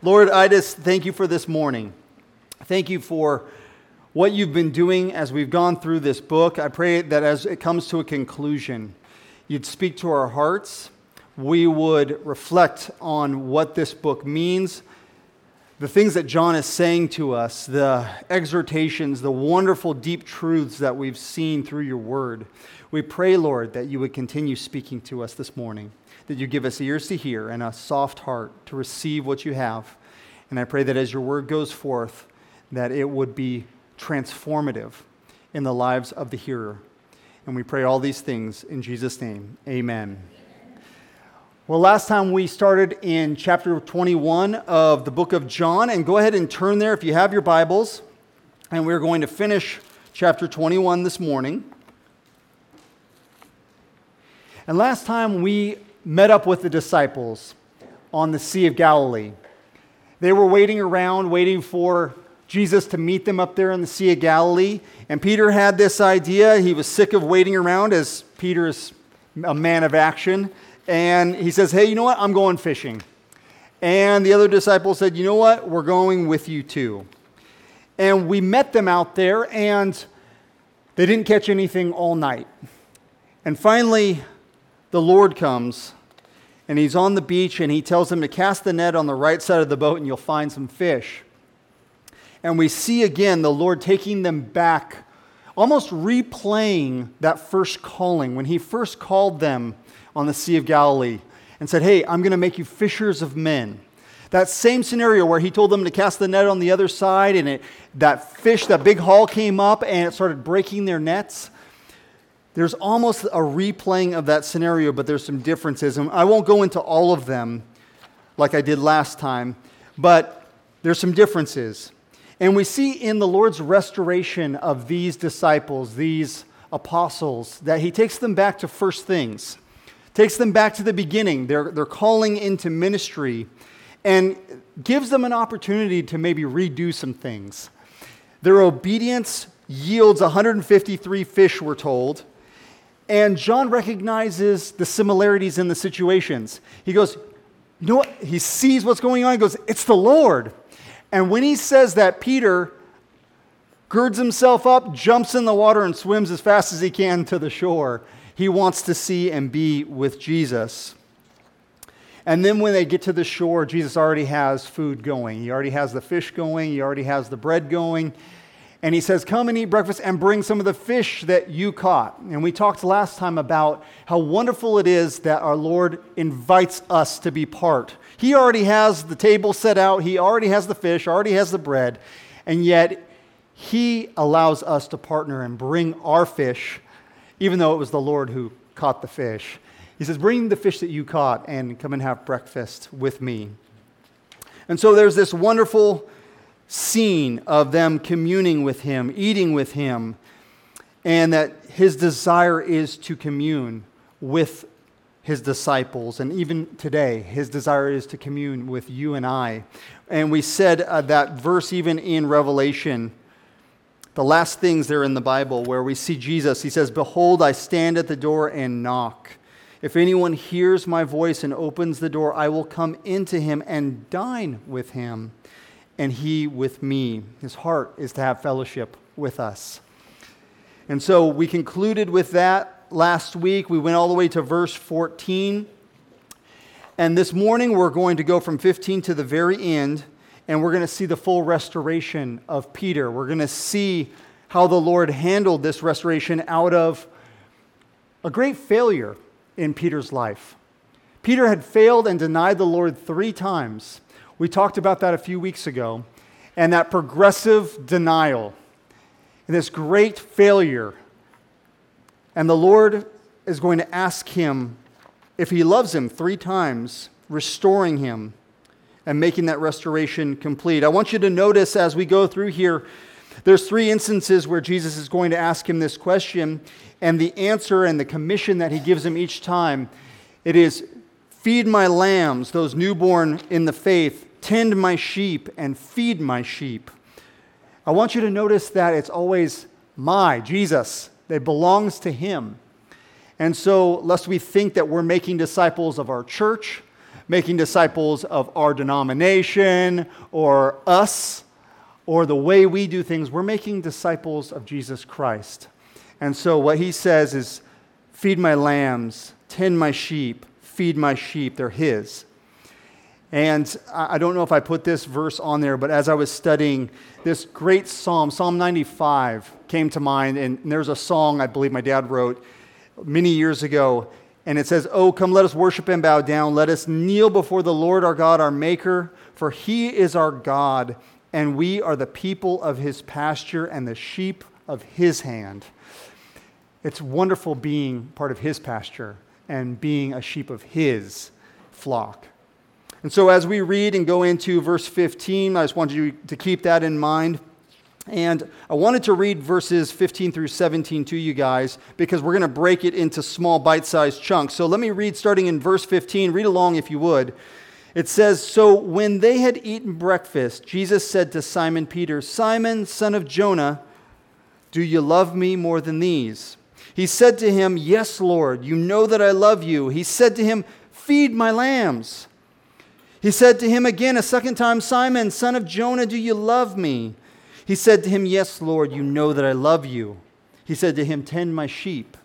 Lord, I just thank you for this morning. Thank you for what you've been doing as we've gone through this book. I pray that as it comes to a conclusion, you'd speak to our hearts. We would reflect on what this book means, the things that John is saying to us, the exhortations, the wonderful deep truths that we've seen through your word. We pray, Lord, that you would continue speaking to us this morning, that you give us ears to hear and a soft heart to receive what you have. And I pray that as your word goes forth, that it would be transformative in the lives of the hearer. And we pray all these things in Jesus' name. Amen. Well, last time we started in chapter 21 of the book of John, and go ahead and turn there if you have your Bibles. And we're going to finish chapter 21 this morning. And last time we met up with the disciples on the Sea of Galilee. They were waiting around, waiting for Jesus to meet them up there in the Sea of Galilee. And Peter had this idea. He was sick of waiting around, as Peter is a man of action. And he says, hey, you know what? I'm going fishing. And the other disciples said, you know what? We're going with you too. And we met them out there, and they didn't catch anything all night. And finally, the Lord comes, and he's on the beach, and he tells them to cast the net on the right side of the boat, and you'll find some fish. And we see again the Lord taking them back, almost replaying that first calling, when he first called them on the Sea of Galilee and said, hey, I'm going to make you fishers of men. That same scenario where he told them to cast the net on the other side, and that big haul came up, and it started breaking their nets. There's almost a replaying of that scenario, but there's some differences. And I won't go into all of them like I did last time, but there's some differences. And we see in the Lord's restoration of these disciples, these apostles, that he takes them back to first things, takes them back to the beginning, their calling into ministry, and gives them an opportunity to maybe redo some things. Their obedience yields 153 fish, we're told. And John recognizes the similarities in the situations. He goes, you know what? He sees what's going on. He goes, it's the Lord. And when he says that, Peter girds himself up, jumps in the water, and swims as fast as he can to the shore. He wants to see and be with Jesus. And then when they get to the shore, Jesus already has food going. He already has the fish going. He already has the bread going. And he says, come and eat breakfast and bring some of the fish that you caught. And we talked last time about how wonderful it is that our Lord invites us to be part. He already has the table set out. He already has the fish, already has the bread. And yet, he allows us to partner and bring our fish, even though it was the Lord who caught the fish. He says, bring the fish that you caught and come and have breakfast with me. And so there's this wonderful scene of them communing with him, eating with him, and that his desire is to commune with his disciples. And even today, his desire is to commune with you and I. And we said that verse even in Revelation, the last things there in the Bible where we see Jesus, he says, behold, I stand at the door and knock. If anyone hears my voice and opens the door, I will come into him and dine with him, and he with me. His heart is to have fellowship with us. And so we concluded with that last week. We went all the way to verse 14. And this morning we're going to go from 15 to the very end, and we're going to see the full restoration of Peter. We're going to see how the Lord handled this restoration out of a great failure in Peter's life. Peter had failed and denied the Lord 3 times. We talked about that a few weeks ago, and that progressive denial, and this great failure. And the Lord is going to ask him if he loves him 3 times, restoring him and making that restoration complete. I want you to notice as we go through here, there's 3 instances where Jesus is going to ask him this question, and the answer and the commission that he gives him each time, it is, feed my lambs, those newborn in the faith, tend my sheep, and feed my sheep. I want you to notice that it's always Jesus. It belongs to him. And so, lest we think that we're making disciples of our church, making disciples of our denomination or us or the way we do things. We're making disciples of Jesus Christ. And so what he says is, feed my lambs, tend my sheep, feed my sheep. They're his. And I don't know if I put this verse on there, but as I was studying, this great psalm, Psalm 95, came to mind. And there's a song I believe my dad wrote many years ago. And it says, "Oh, come, let us worship and bow down. Let us kneel before the Lord our God, our Maker. For he is our God, and we are the people of his pasture and the sheep of his hand." It's wonderful being part of his pasture and being a sheep of his flock. And so as we read and go into verse 15, I just want you to keep that in mind. And I wanted to read verses 15 through 17 to you guys because we're going to break it into small bite-sized chunks. So let me read starting in verse 15. Read along if you would. It says, "So when they had eaten breakfast, Jesus said to Simon Peter, 'Simon, son of Jonah, do you love me more than these?' He said to him, 'Yes, Lord, you know that I love you.' He said to him, 'Feed my lambs.' He said to him again a second time, 'Simon, son of Jonah, do you love me?' He said to him, 'Yes, Lord, you know that I love you.' He said to him, 'Tend my sheep.'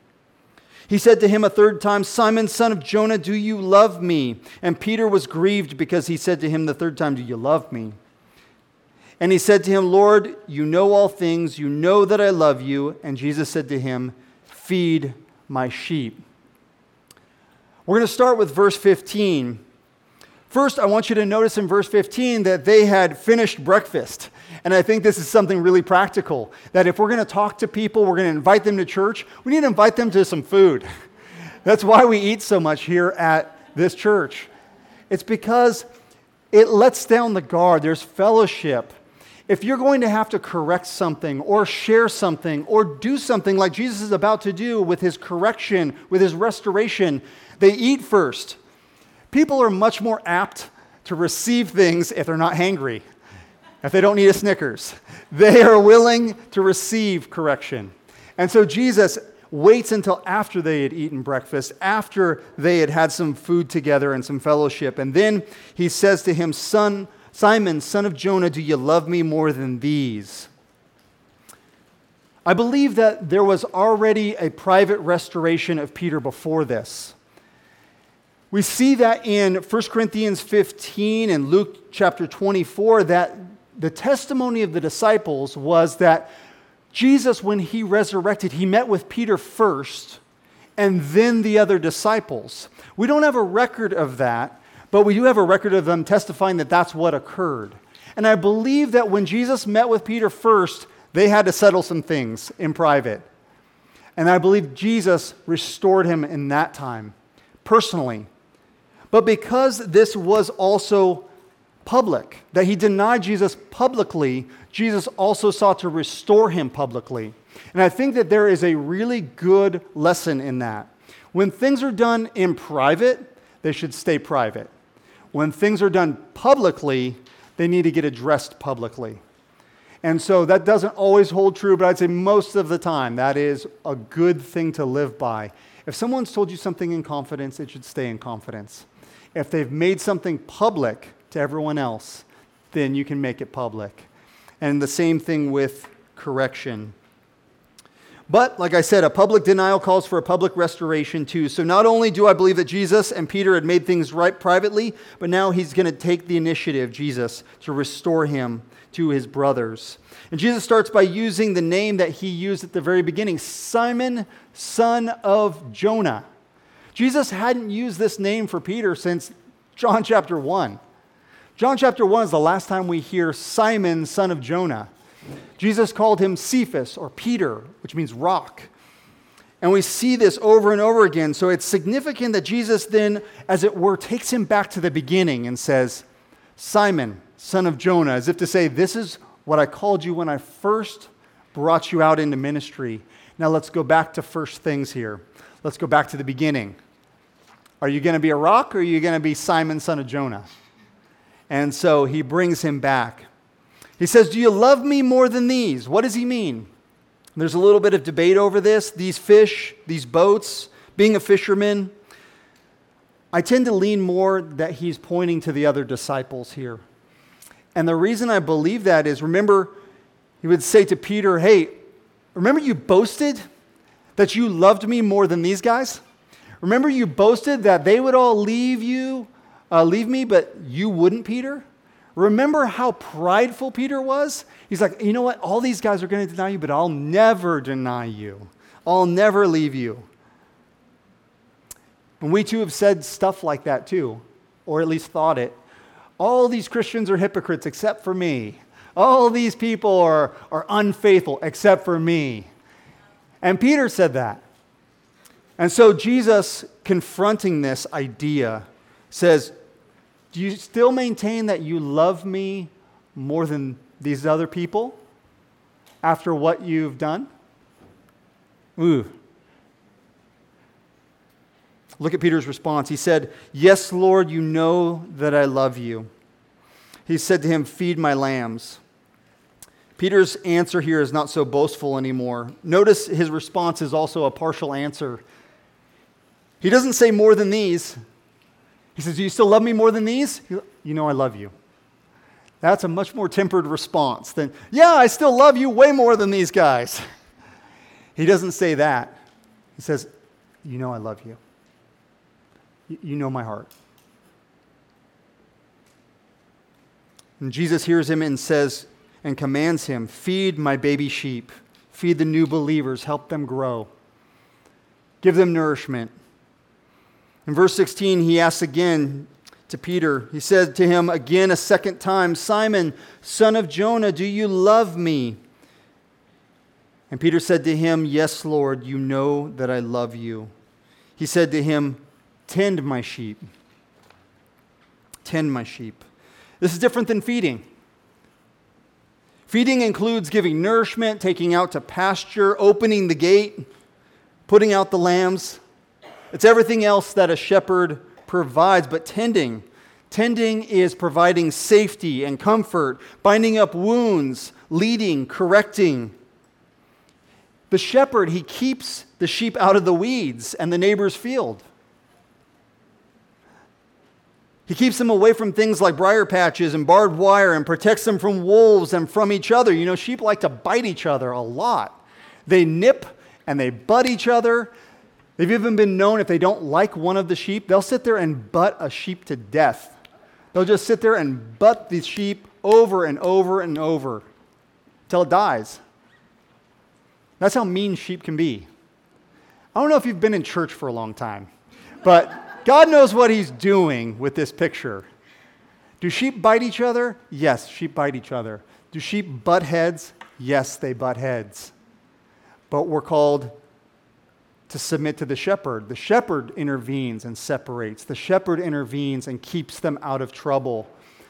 He said to him a third time, 'Simon, son of Jonah, do you love me?' And Peter was grieved because he said to him the third time, 'Do you love me?' And he said to him, 'Lord, you know all things. You know that I love you.' And Jesus said to him, 'Feed my sheep.'" We're going to start with verse 15. First, I want you to notice in verse 15 that they had finished breakfast. And I think this is something really practical, that if we're going to talk to people, we're going to invite them to church, we need to invite them to some food. That's why we eat so much here at this church. It's because it lets down the guard. There's fellowship. If you're going to have to correct something or share something or do something like Jesus is about to do with his correction, with his restoration, they eat first. People are much more apt to receive things if they're not hangry, if they don't need a Snickers. They are willing to receive correction. And so Jesus waits until after they had eaten breakfast, after they had had some food together and some fellowship. And then he says to him, "Simon, son of Jonah, do you love me more than these?" I believe that there was already a private restoration of Peter before this. We see that in 1 Corinthians 15 and Luke chapter 24, that the testimony of the disciples was that Jesus, when he resurrected, he met with Peter first and then the other disciples. We don't have a record of that, but we do have a record of them testifying that that's what occurred. And I believe that when Jesus met with Peter first, they had to settle some things in private. And I believe Jesus restored him in that time, personally. But because this was also public, that he denied Jesus publicly, Jesus also sought to restore him publicly. And I think that there is a really good lesson in that. When things are done in private, they should stay private. When things are done publicly, they need to get addressed publicly. And so that doesn't always hold true, but I'd say most of the time that is a good thing to live by. If someone's told you something in confidence, it should stay in confidence. If they've made something public to everyone else, then you can make it public. And the same thing with correction. But, like I said, a public denial calls for a public restoration too. So not only do I believe that Jesus and Peter had made things right privately, but now he's going to take the initiative, Jesus, to restore him to his brothers. And Jesus starts by using the name that he used at the very beginning, Simon, son of Jonah. Jesus hadn't used this name for Peter since John chapter 1. John chapter 1 is the last time we hear Simon, son of Jonah. Jesus called him Cephas, or Peter, which means rock. And we see this over and over again. So it's significant that Jesus then, as it were, takes him back to the beginning and says, Simon, son of Jonah, as if to say, this is what I called you when I first brought you out into ministry. Now let's go back to first things here. Let's go back to the beginning. Are you going to be a rock, or are you going to be Simon, son of Jonah? And so he brings him back. He says, do you love me more than these? What does he mean? There's a little bit of debate over this. These fish, these boats, being a fisherman. I tend to lean more that he's pointing to the other disciples here. And the reason I believe that is, remember, he would say to Peter, hey, remember you boasted that you loved me more than these guys? Remember you boasted that they would all leave me, but you wouldn't, Peter? Remember how prideful Peter was? He's like, you know what? All these guys are going to deny you, but I'll never deny you. I'll never leave you. And we too have said stuff like that too, or at least thought it. All these Christians are hypocrites except for me. All these people are unfaithful except for me. And Peter said that. And so Jesus, confronting this idea, says, do you still maintain that you love me more than these other people after what you've done? Ooh. Look at Peter's response. He said, yes, Lord, you know that I love you. He said to him, feed my lambs. Peter's answer here is not so boastful anymore. Notice his response is also a partial answer. He doesn't say more than these. He says, do you still love me more than these? You know I love you. That's a much more tempered response than, yeah, I still love you way more than these guys. He doesn't say that. He says, you know I love you. You know my heart. And Jesus hears him and says, and commands him, feed my baby sheep. Feed the new believers. Help them grow. Give them nourishment. In verse 16, he asks again to Peter. He said to him again a second time, Simon, son of Jonah, do you love me? And Peter said to him, yes, Lord, you know that I love you. He said to him, tend my sheep. Tend my sheep. This is different than feeding. Feeding includes giving nourishment, taking out to pasture, opening the gate, putting out the lambs. It's everything else that a shepherd provides, but tending is providing safety and comfort, binding up wounds, leading, correcting. The shepherd, he keeps the sheep out of the weeds and the neighbor's field. He keeps them away from things like briar patches and barbed wire and protects them from wolves and from each other. You know, sheep like to bite each other a lot. They nip and they butt each other. They've even been known, if they don't like one of the sheep, they'll sit there and butt a sheep to death. They'll just sit there and butt the sheep over and over and over until it dies. That's how mean sheep can be. I don't know if you've been in church for a long time, but God knows what he's doing with this picture. Do sheep bite each other? Yes, sheep bite each other. Do sheep butt heads? Yes, they butt heads. But we're called to submit to the shepherd. The shepherd intervenes and separates. The shepherd intervenes and keeps them out of trouble.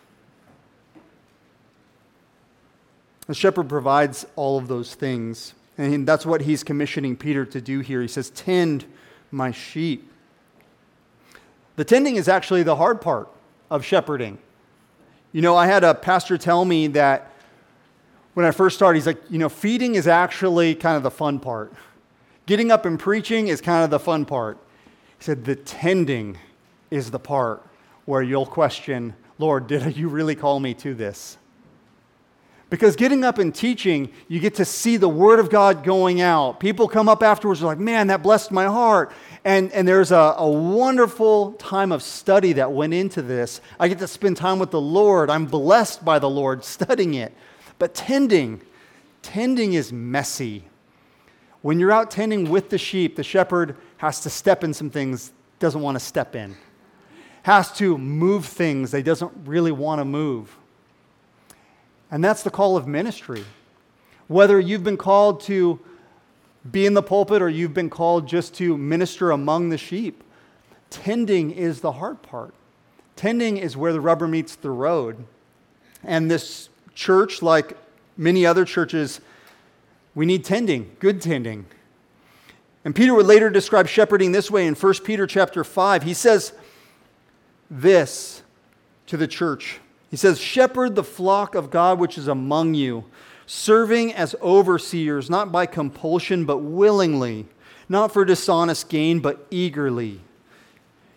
The shepherd provides all of those things. And that's what he's commissioning Peter to do here. He says, tend my sheep. The tending is actually the hard part of shepherding. You know, I had a pastor tell me that when I first started, he's like, feeding is actually kind of the fun part. Getting up and preaching is kind of the fun part. He said, the tending is the part where you'll question, Lord, did you really call me to this? Because getting up and teaching, you get to see the Word of God going out. People come up afterwards and are like, man, that blessed my heart. And there's a wonderful time of study that went into this. I get to spend time with the Lord. I'm blessed by the Lord studying it. But tending is messy. When you're out tending with the sheep, the shepherd has to step in some things he doesn't want to step in. Has to move things they doesn't really want to move. And that's the call of ministry. Whether you've been called to be in the pulpit or you've been called just to minister among the sheep, tending is the hard part. Tending is where the rubber meets the road. And this church, like many other churches, we need tending, good tending. And Peter would later describe shepherding this way in 1 Peter chapter 5. He says this to the church. He says, shepherd the flock of God which is among you, serving as overseers, not by compulsion, but willingly, not for dishonest gain, but eagerly,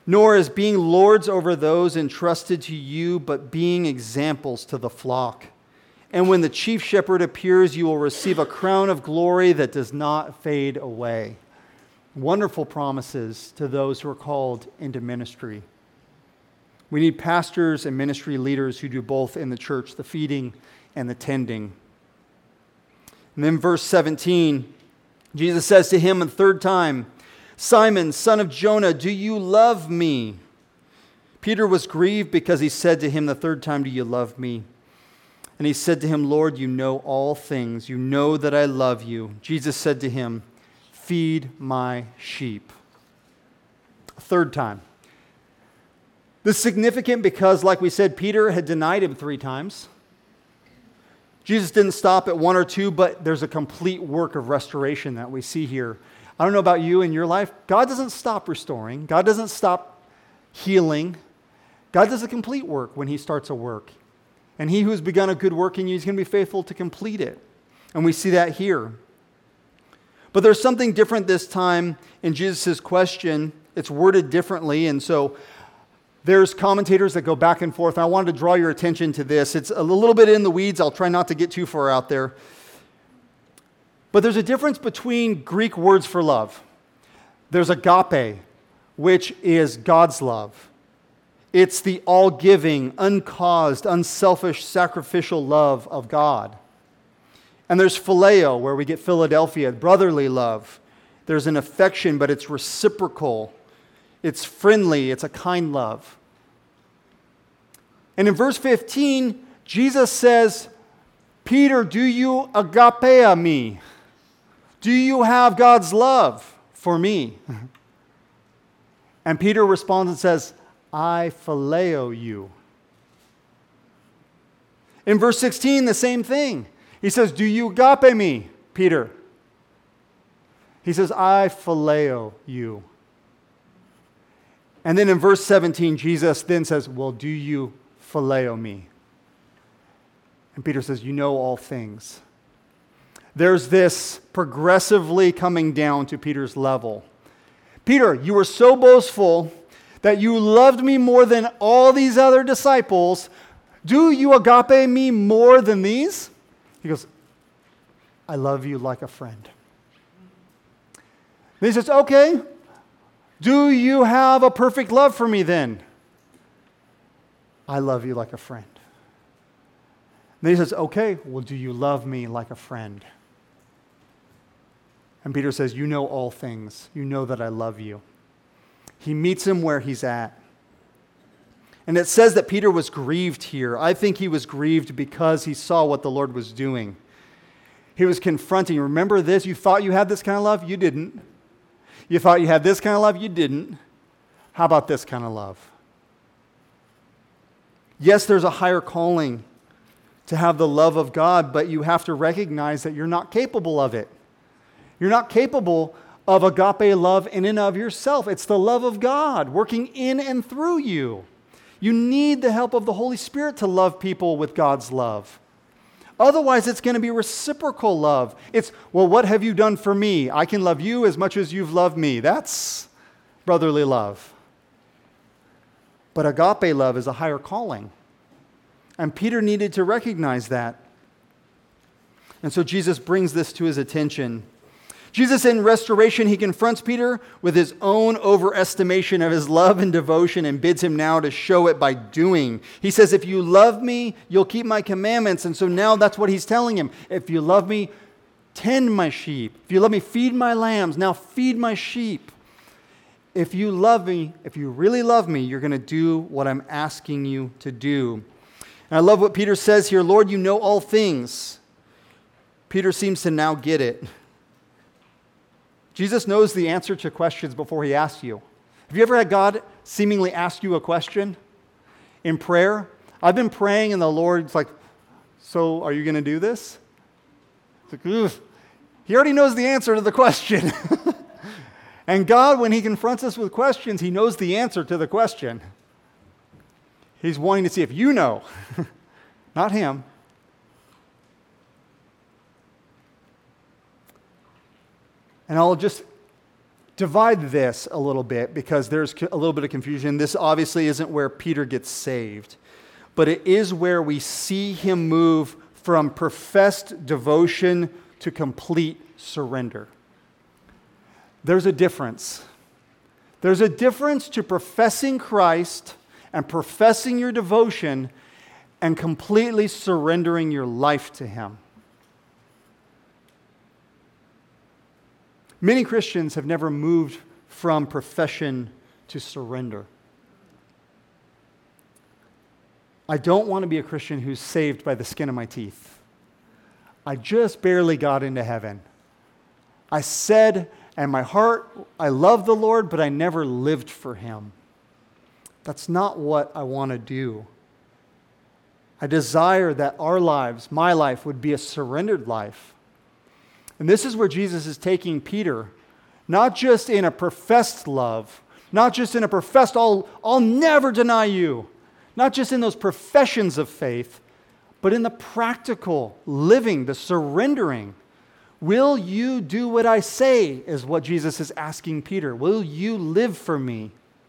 nor as being lords over those entrusted to you, but being examples to the flock. And when the chief shepherd appears, you will receive a crown of glory that does not fade away. Wonderful promises to those who are called into ministry. We need pastors and ministry leaders who do both in the church, the feeding and the tending. And then verse 17, Jesus says to him a third time, Simon, son of Jonah, do you love me? Peter was grieved because he said to him the third time, do you love me? And he said to him, Lord, you know all things. You know that I love you. Jesus said to him, feed my sheep. A third time. This is significant because, like we said, Peter had denied him 3 times. Jesus didn't stop at 1 or 2, but there's a complete work of restoration that we see here. I don't know about you in your life. God doesn't stop restoring. God doesn't stop healing. God does a complete work when he starts a work. And he who has begun a good work in you is going to be faithful to complete it. And we see that here. But there's something different this time in Jesus' question. It's worded differently, and so there's commentators that go back and forth. I wanted to draw your attention to this. It's a little bit in the weeds. I'll try not to get too far out there. But there's a difference between Greek words for love. There's agape, which is God's love. It's the all-giving, uncaused, unselfish, sacrificial love of God. And there's phileo, where we get Philadelphia, brotherly love. There's an affection, but it's reciprocal. It's friendly. It's a kind love. And in verse 15, Jesus says, Peter, do you agapea me? Do you have God's love for me? And Peter responds and says, I phileo you. In verse 16, the same thing. He says, do you agape me, Peter? He says, I phileo you. And then in verse 17, Jesus then says, well, do you phileo me? And Peter says, you know all things. There's this progressively coming down to Peter's level. Peter, you were so boastful that you loved me more than all these other disciples. Do you agape me more than these? He goes, I love you like a friend. Then he says, okay, do you have a perfect love for me then? I love you like a friend. Then he says, okay, well, do you love me like a friend? And Peter says, you know all things. You know that I love you. He meets him where he's at. And it says that Peter was grieved here. I think he was grieved because he saw what the Lord was doing. He was confronting. Remember this? You thought you had this kind of love? You didn't. You thought you had this kind of love? You didn't. How about this kind of love? Yes, there's a higher calling to have the love of God, but you have to recognize that you're not capable of it. You're not capable of agape love in and of yourself. It's the love of God working in and through you. You need the help of the Holy Spirit to love people with God's love. Otherwise, it's going to be reciprocal love. It's, well, what have you done for me? I can love you as much as you've loved me. That's brotherly love. But agape love is a higher calling. And Peter needed to recognize that. And so Jesus brings this to his attention. Jesus, in restoration, he confronts Peter with his own overestimation of his love and devotion and bids him now to show it by doing. He says, if you love me, you'll keep my commandments. And so now that's what he's telling him. If you love me, tend my sheep. If you love me, feed my lambs. Now feed my sheep. If you love me, if you really love me, you're going to do what I'm asking you to do. And I love what Peter says here. Lord, you know all things. Peter seems to now get it. Jesus knows the answer to questions before he asks you. Have you ever had God seemingly ask you a question in prayer? I've been praying and the Lord's like, so are you going to do this? It's like, ugh. He already knows the answer to the question. And God, when he confronts us with questions, he knows the answer to the question. He's wanting to see if you know, not him. And I'll just divide this a little bit because there's a little bit of confusion. This obviously isn't where Peter gets saved, but it is where we see him move from professed devotion to complete surrender. There's a difference. There's a difference to professing Christ and professing your devotion and completely surrendering your life to him. Many Christians have never moved from profession to surrender. I don't want to be a Christian who's saved by the skin of my teeth. I just barely got into heaven. I said in my heart, I love the Lord, but I never lived for him. That's not what I want to do. I desire that our lives, my life, would be a surrendered life. And this is where Jesus is taking Peter, not just in a professed love, not just in a professed, I'll never deny you, not just in those professions of faith, but in the practical living, the surrendering. Will you do what I say, is what Jesus is asking Peter. Will you live for me?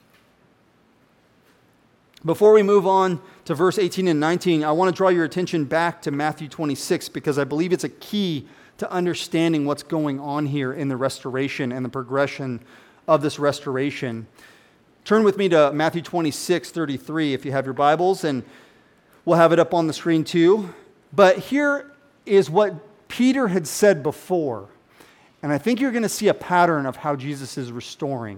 Before we move on to verse 18 and 19, I want to draw your attention back to Matthew 26 because I believe it's a key to understanding what's going on here in the restoration and the progression of this restoration. Turn with me to Matthew 26:33 if you have your Bibles, and we'll have it up on the screen too. But here is what Peter had said before, and I think you're going to see a pattern of how Jesus is restoring.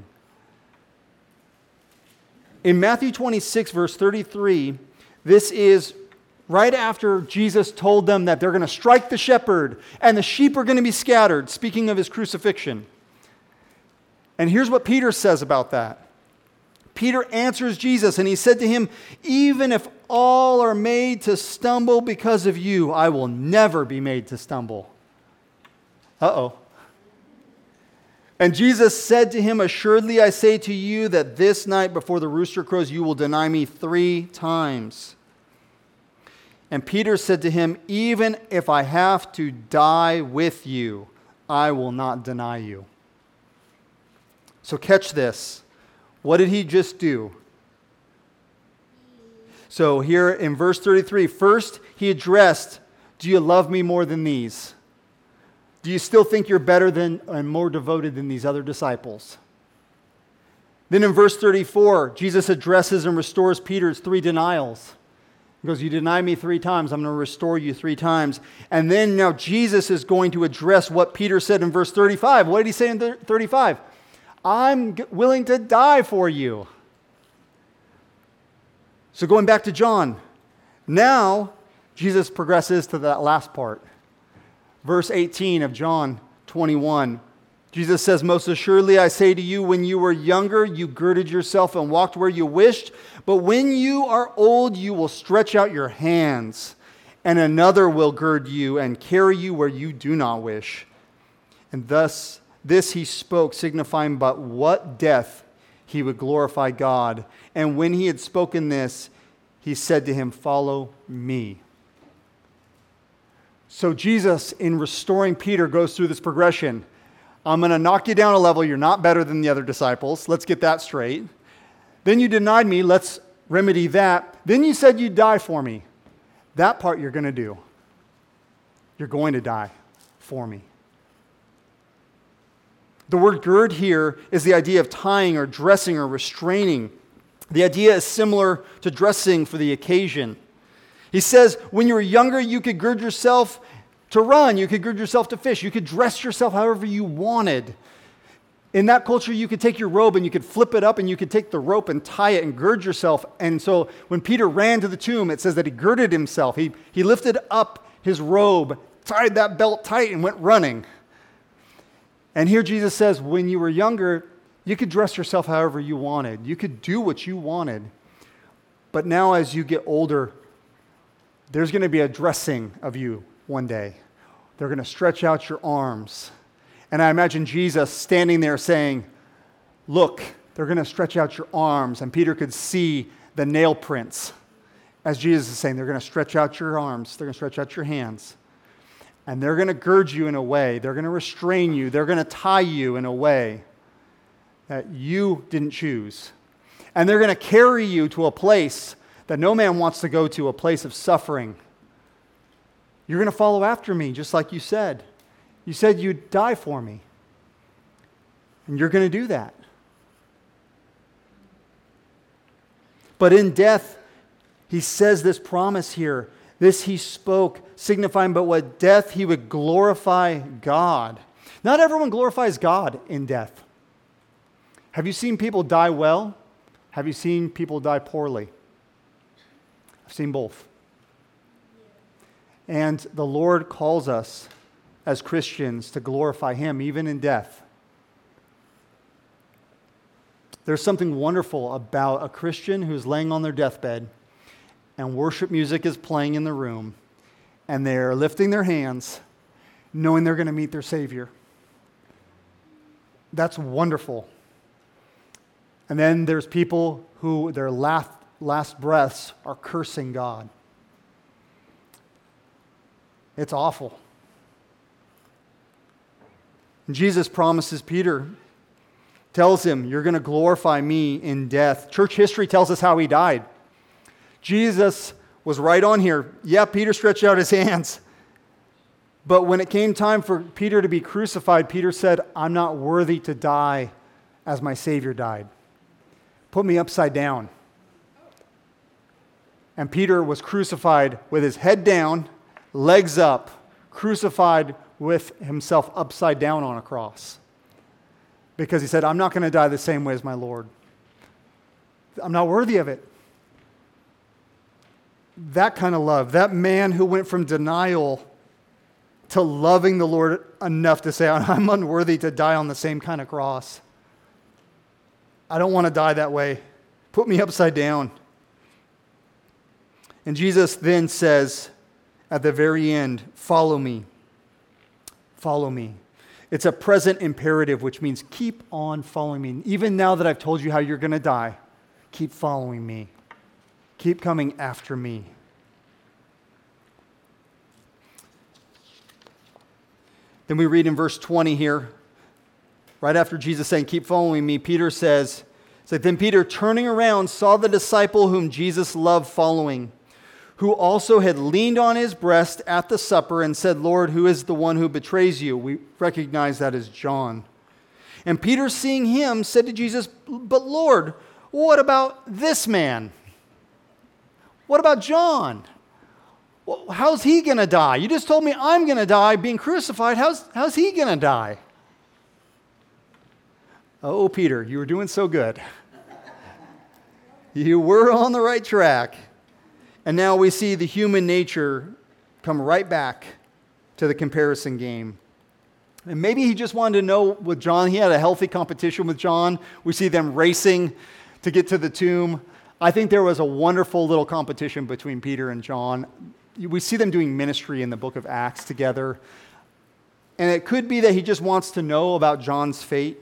In Matthew 26, verse 33, this is right after Jesus told them that they're going to strike the shepherd and the sheep are going to be scattered, speaking of his crucifixion. And here's what Peter says about that. Peter answers Jesus and he said to him, "Even if all are made to stumble because of you, I will never be made to stumble." Uh-oh. And Jesus said to him, "Assuredly I say to you that this night before the rooster crows, you will deny me 3 times. And Peter said to him, "Even if I have to die with you, I will not deny you." So catch this. What did he just do? So here in verse 33, first he addressed, "Do you love me more than these? Do you still think you're better than and more devoted than these other disciples?" Then in verse 34, Jesus addresses and restores Peter's 3 denials. He goes, "You deny me 3 times, I'm going to restore you 3 times. And then now Jesus is going to address what Peter said in verse 35. What did he say in 35? "I'm willing to die for you." So going back to John, now Jesus progresses to that last part. Verse 18 of John 21. Jesus says, "Most assuredly I say to you, when you were younger, you girded yourself and walked where you wished. But when you are old, you will stretch out your hands, and another will gird you and carry you where you do not wish." And thus, this he spoke, signifying by what death he would glorify God. And when he had spoken this, he said to him, "Follow me." So Jesus, in restoring Peter, goes through this progression. I'm going to knock you down a level. You're not better than the other disciples. Let's get that straight. Then you denied me. Let's remedy that. Then you said you'd die for me. That part you're going to do. You're going to die for me. The word gird here is the idea of tying or dressing or restraining. The idea is similar to dressing for the occasion. He says, when you were younger, you could gird yourself to run. You could gird yourself to fish. You could dress yourself however you wanted. In that culture, you could take your robe and you could flip it up and you could take the rope and tie it and gird yourself. And so when Peter ran to the tomb, it says that he girded himself. He lifted up his robe, tied that belt tight, and went running. And here Jesus says, when you were younger, you could dress yourself however you wanted. You could do what you wanted. But now as you get older, there's going to be a dressing of you one day. They're going to stretch out your arms. And I imagine Jesus standing there saying, "Look, they're going to stretch out your arms." And Peter could see the nail prints as Jesus is saying, they're going to stretch out your arms. They're going to stretch out your hands. And they're going to gird you in a way. They're going to restrain you. They're going to tie you in a way. that you didn't choose. And they're going to carry you to a place that no man wants to go to, a place of suffering. You're going to follow after me, just like you said. You said you'd die for me. And you're going to do that. But in death, he says this promise here. This he spoke, signifying but what death he would glorify God. Not everyone glorifies God in death. Have you seen people die well? Have you seen people die poorly? I've seen both. And the Lord calls us as Christians to glorify him even in death. There's something wonderful about a Christian who's laying on their deathbed and worship music is playing in the room and they're lifting their hands knowing they're going to meet their Savior. That's wonderful. And then there's people who their last breaths are cursing God. It's awful. And Jesus promises Peter, tells him, you're going to glorify me in death. Church history tells us how he died. Jesus was right on here. Yeah, Peter stretched out his hands. But when it came time for Peter to be crucified, Peter said, I'm not worthy to die as my Savior died. Put me upside down. And Peter was crucified with his head down, legs up, crucified with himself upside down on a cross. Because he said, I'm not going to die the same way as my Lord. I'm not worthy of it. That kind of love, that man who went from denial to loving the Lord enough to say, I'm unworthy to die on the same kind of cross. I don't want to die that way. Put me upside down. And Jesus then says at the very end, follow me. Follow me. It's a present imperative, which means keep on following me. Even now that I've told you how you're going to die, keep following me. Keep coming after me. Then we read in verse 20 here, right after Jesus saying, keep following me, Peter says, then Peter, turning around, saw the disciple whom Jesus loved following, who also had leaned on his breast at the supper and said, Lord, who is the one who betrays you? We recognize that as John. And Peter, seeing him, said to Jesus, but Lord, what about this man? What about John? How's he going to die? You just told me I'm going to die being crucified. How's he going to die? Oh, Peter, you were doing so good. You were on the right track. And now we see the human nature come right back to the comparison game. And maybe he just wanted to know with John, he had a healthy competition with John. We see them racing to get to the tomb. I think there was a wonderful little competition between Peter and John. We see them doing ministry in the book of Acts together. And it could be that he just wants to know about John's fate.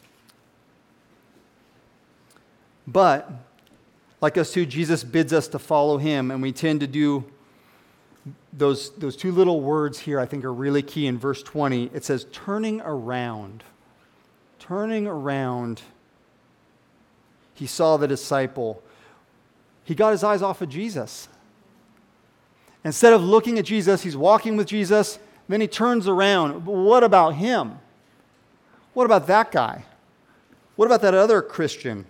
But like us too, Jesus bids us to follow him, and we tend to do those two little words here I think are really key in verse 20. It says, turning around. Turning around, he saw the disciple. He got his eyes off of Jesus. Instead of looking at Jesus, he's walking with Jesus, then he turns around. What about him? What about that guy? What about that other Christian?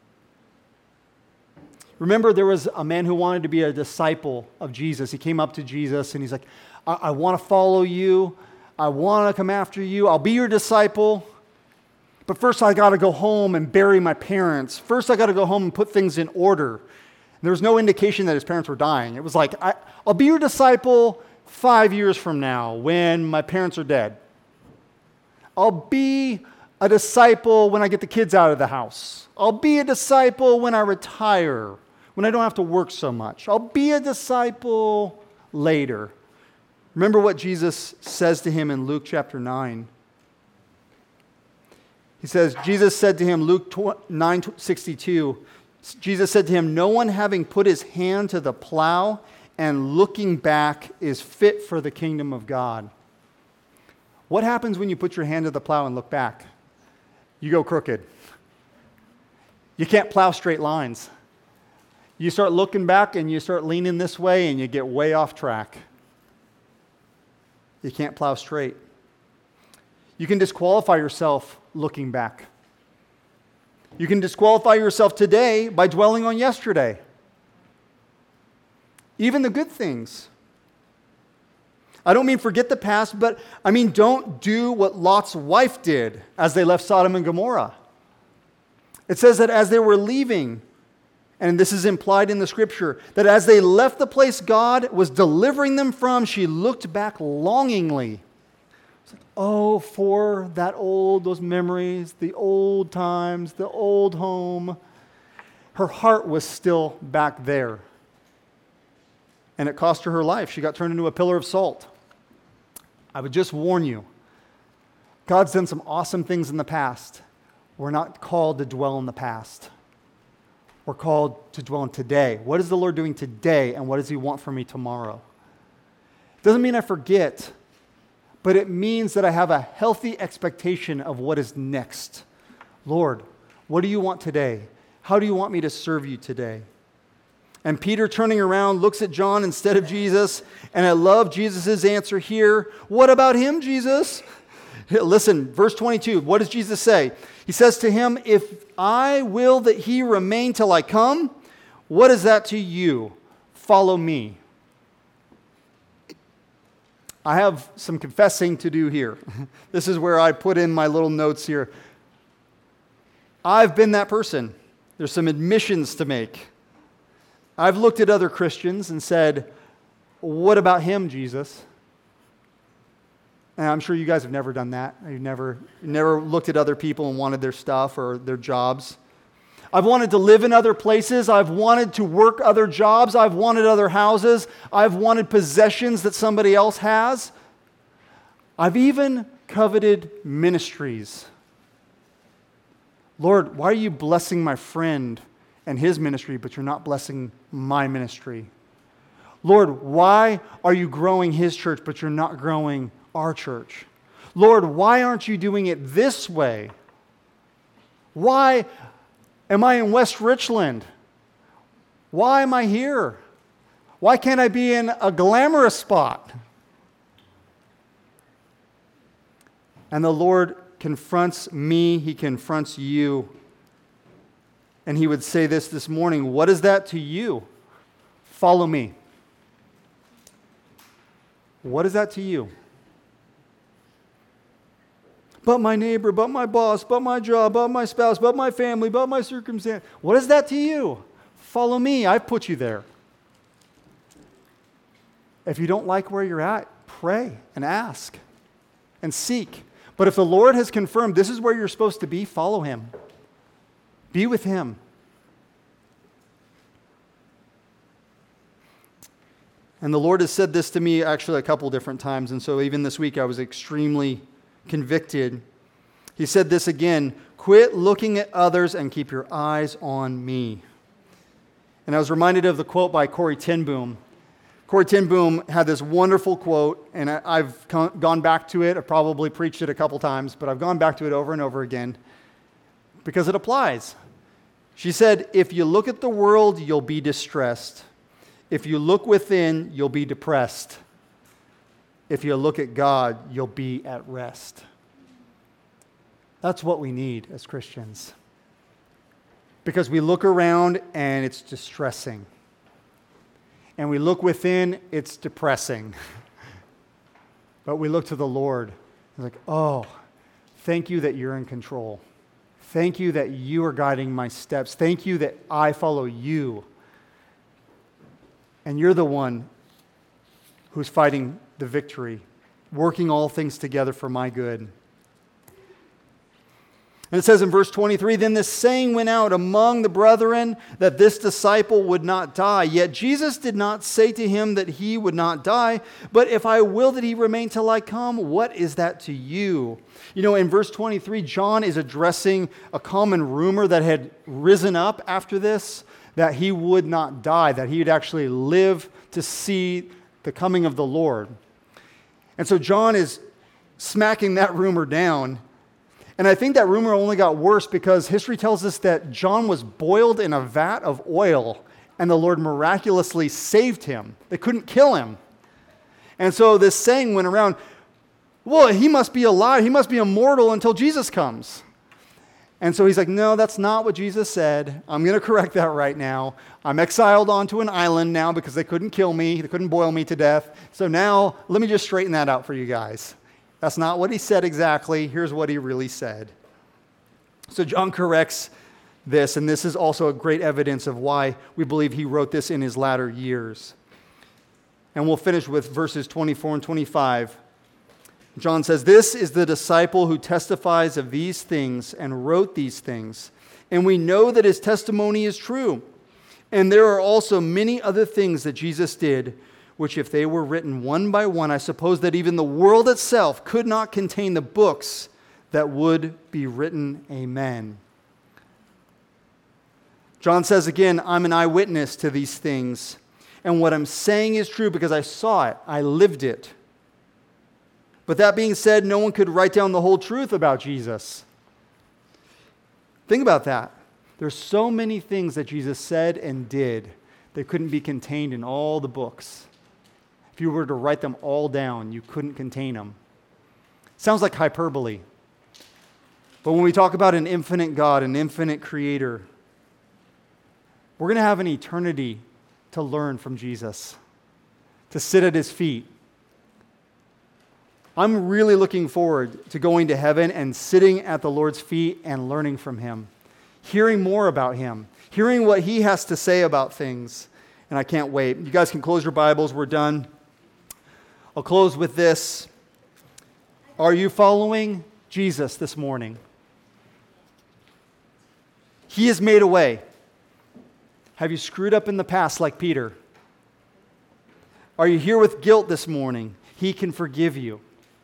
Remember, there was a man who wanted to be a disciple of Jesus. He came up to Jesus and he's like, I want to follow you. I want to come after you. I'll be your disciple. But first I got to go home and bury my parents. First I got to go home and put things in order. And there was no indication that his parents were dying. It was like, I'll be your disciple 5 years from now when my parents are dead. I'll be a disciple when I get the kids out of the house. I'll be a disciple when I retire, when I don't have to work so much. I'll be a disciple later. Remember what Jesus says to him in Luke chapter 9. He says, Jesus said to him, Luke 9:62, Jesus said to him, no one having put his hand to the plow and looking back is fit for the kingdom of God. What happens when you put your hand to the plow and look back? You go crooked. You can't plow straight lines. You start looking back and you start leaning this way and you get way off track. You can't plow straight. You can disqualify yourself looking back. You can disqualify yourself today by dwelling on yesterday. Even the good things. I don't mean forget the past, but I mean don't do what Lot's wife did as they left Sodom and Gomorrah. It says that as they were leaving, and this is implied in the scripture, that as they left the place God was delivering them from, she looked back longingly. It's like, oh, for those memories, the old times, the old home. Her heart was still back there. And it cost her life. She got turned into a pillar of salt. I would just warn you, God's done some awesome things in the past. We're not called to dwell in the past. We're called to dwell in today. What is the Lord doing today, and what does He want from me tomorrow? It doesn't mean I forget, but it means that I have a healthy expectation of what is next. Lord, what do you want today? How do you want me to serve you today? And Peter, turning around, looks at John instead of Jesus, and I love Jesus' answer here. What about him, Jesus? Listen, verse 22, what does Jesus say? He says to him, if I will that he remain till I come, what is that to you? Follow me. I have some confessing to do here. This is where I put in my little notes here. I've been that person. There's some admissions to make. I've looked at other Christians and said, what about him, Jesus? And I'm sure you guys have never done that. You've never looked at other people and wanted their stuff or their jobs. I've wanted to live in other places. I've wanted to work other jobs. I've wanted other houses. I've wanted possessions that somebody else has. I've even coveted ministries. Lord, why are you blessing my friend and his ministry, but you're not blessing my ministry? Lord, why are you growing his church, but you're not growing our church? Lord, why aren't you doing it this way? Why am I in West Richland? Why am I here? Why can't I be in a glamorous spot? And the Lord confronts me, He confronts you. And He would say this morning, what is that to you? Follow me. What is that to you? But my neighbor, but my boss, but my job, but my spouse, but my family, but my circumstance. What is that to you? Follow me. I've put you there. If you don't like where you're at, pray and ask and seek. But if the Lord has confirmed this is where you're supposed to be, follow Him. Be with Him. And the Lord has said this to me actually a couple different times, and so even this week I was extremely convicted. He said this again, quit looking at others and keep your eyes on me. And I was reminded of the quote by Corrie ten Boom. Corrie ten Boom had this wonderful quote, and I've gone back to it. I've probably preached it a couple times, but I've gone back to it over and over again because it applies. She said, if you look at the world, you'll be distressed. If you look within, you'll be depressed. If you look at God, you'll be at rest. That's what we need as Christians. Because we look around and it's distressing. And we look within, it's depressing. But we look to the Lord. It's like, oh, thank you that you're in control. Thank you that you are guiding my steps. Thank you that I follow you. And you're the one who's fighting the victory, working all things together for my good. And it says in verse 23, then this saying went out among the brethren that this disciple would not die. Yet Jesus did not say to him that he would not die, but if I will that he remain till I come, what is that to you? You know, in verse 23, John is addressing a common rumor that had risen up after this, that he would not die, that he would actually live to see the coming of the Lord. And so John is smacking that rumor down. And I think that rumor only got worse because history tells us that John was boiled in a vat of oil and the Lord miraculously saved him. They couldn't kill him. And so this saying went around, well, he must be alive. He must be immortal until Jesus comes. And so he's like, no, that's not what Jesus said. I'm going to correct that right now. I'm exiled onto an island now because they couldn't kill me. They couldn't boil me to death. So now let me just straighten that out for you guys. That's not what he said exactly. Here's what he really said. So John corrects this, and this is also a great evidence of why we believe he wrote this in his latter years. And we'll finish with verses 24 and 25. John says, "This is the disciple who testifies of these things and wrote these things. And we know that his testimony is true. And there are also many other things that Jesus did, which if they were written one by one, I suppose that even the world itself could not contain the books that would be written." Amen. John says again, I'm an eyewitness to these things. And what I'm saying is true because I saw it. I lived it. But that being said, no one could write down the whole truth about Jesus. Think about that. There's so many things that Jesus said and did that couldn't be contained in all the books. If you were to write them all down, you couldn't contain them. Sounds like hyperbole. But when we talk about an infinite God, an infinite creator, we're going to have an eternity to learn from Jesus, to sit at his feet. I'm really looking forward to going to heaven and sitting at the Lord's feet and learning from him, hearing more about him, hearing what he has to say about things. And I can't wait. You guys can close your Bibles. We're done. I'll close with this. Are you following Jesus this morning? He has made a way. Have you screwed up in the past like Peter? Are you here with guilt this morning? He can forgive you.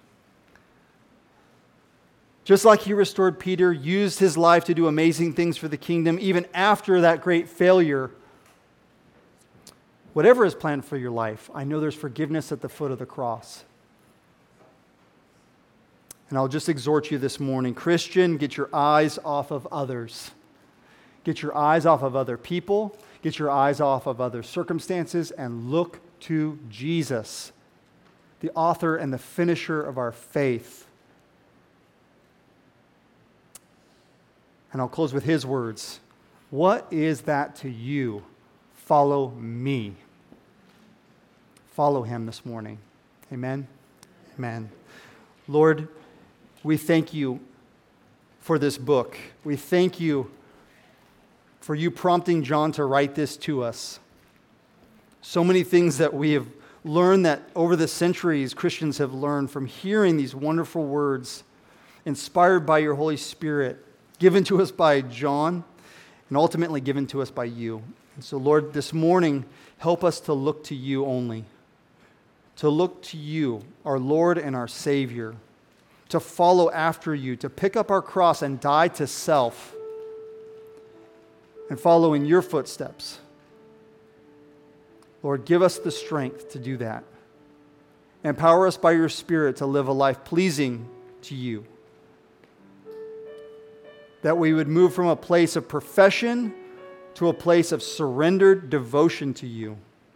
Just like he restored Peter, used his life to do amazing things for the kingdom, even after that great failure. Whatever is planned for your life, I know there's forgiveness at the foot of the cross. And I'll just exhort you this morning, Christian, get your eyes off of others. Get your eyes off of other people. Get your eyes off of other circumstances and look to Jesus, the author and the finisher of our faith. And I'll close with his words. What is that to you? Follow me. Follow him this morning. Amen? Amen. Lord, we thank you for this book. We thank you for you prompting John to write this to us. So many things that we have learned that over the centuries Christians have learned from hearing these wonderful words inspired by your Holy Spirit, given to us by John, and ultimately given to us by you. And so, Lord, this morning, help us to look to you only. To look to you, our Lord and our Savior. To follow after you, to pick up our cross and die to self. And follow in your footsteps. Lord, give us the strength to do that. Empower us by your Spirit to live a life pleasing to you. That we would move from a place of profession to a place of surrendered devotion to you.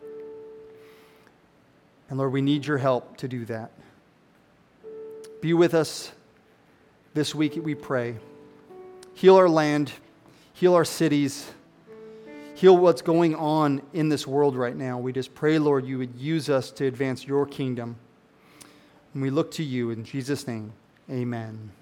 And Lord, we need your help to do that. Be with us this week, we pray. Heal our land, heal our cities, heal what's going on in this world right now. We just pray, Lord, you would use us to advance your kingdom. And we look to you in Jesus' name. Amen.